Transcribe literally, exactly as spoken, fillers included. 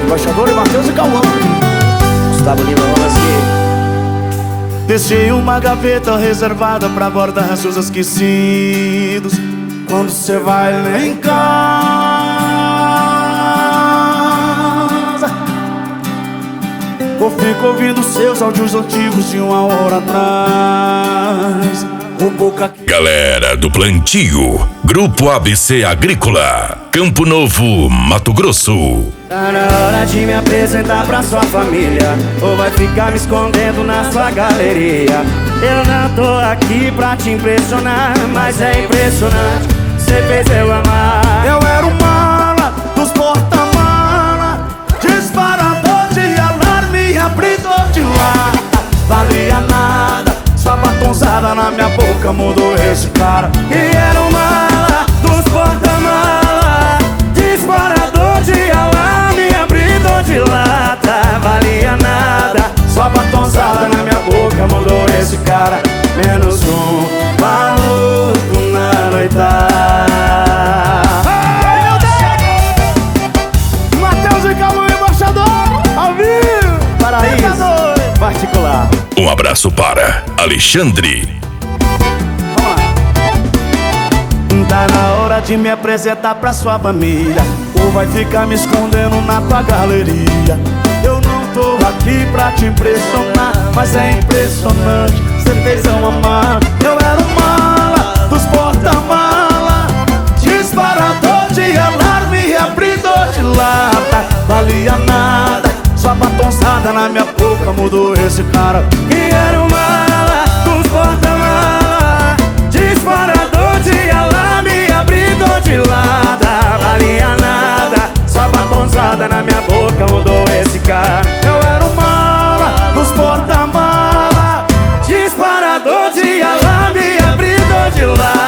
Embaixador e Matheus e Cauã. Gustavo Lima, vamos assim. Deixei uma gaveta reservada pra guardar seus esquecidos. Quando cê vai lá em casa, eu fico ouvindo seus áudios antigos de uma hora atrás. O boca... Galera do Plantio, Grupo A B C Agrícola, Campo Novo, Mato Grosso. Tá na hora de me apresentar pra sua família, ou vai ficar me escondendo na sua galeria. Eu não tô aqui pra te impressionar, mas é impressionante, cê fez eu amar. Eu era o mala dos porta-mala, disparador de alarme, abridor de lata. Valia nada, sua batonzada na minha boca mudou esse cara. E era o mala dos porta-mala, disparador de alarme, abridor de lata. Valia nada, sua batonzada na minha boca mudou esse cara. Menos um maluco na noitada. Ai, meu Deus! Matheus e Cauã, Embaixador, ao vivo. Paraíso particular. Um abraço para Alexandre. Tá na hora de me apresentar pra sua família, ou vai ficar me escondendo na tua galeria. Eu não tô aqui pra te impressionar, mas é impressionante, cê fez eu amar. Eu era o mala dos porta-mala, disparador de alarme, abridor de lata. Valia nada, sua batonzada na minha boca mudou esse cara. E era o mala dos porta-mala, disparador de alarme, abridor de lata. Valia nada, sua batonzada na minha boca mudou esse cara. Eu era o mala dos porta-mala, disparador de alarme, abridor de lata.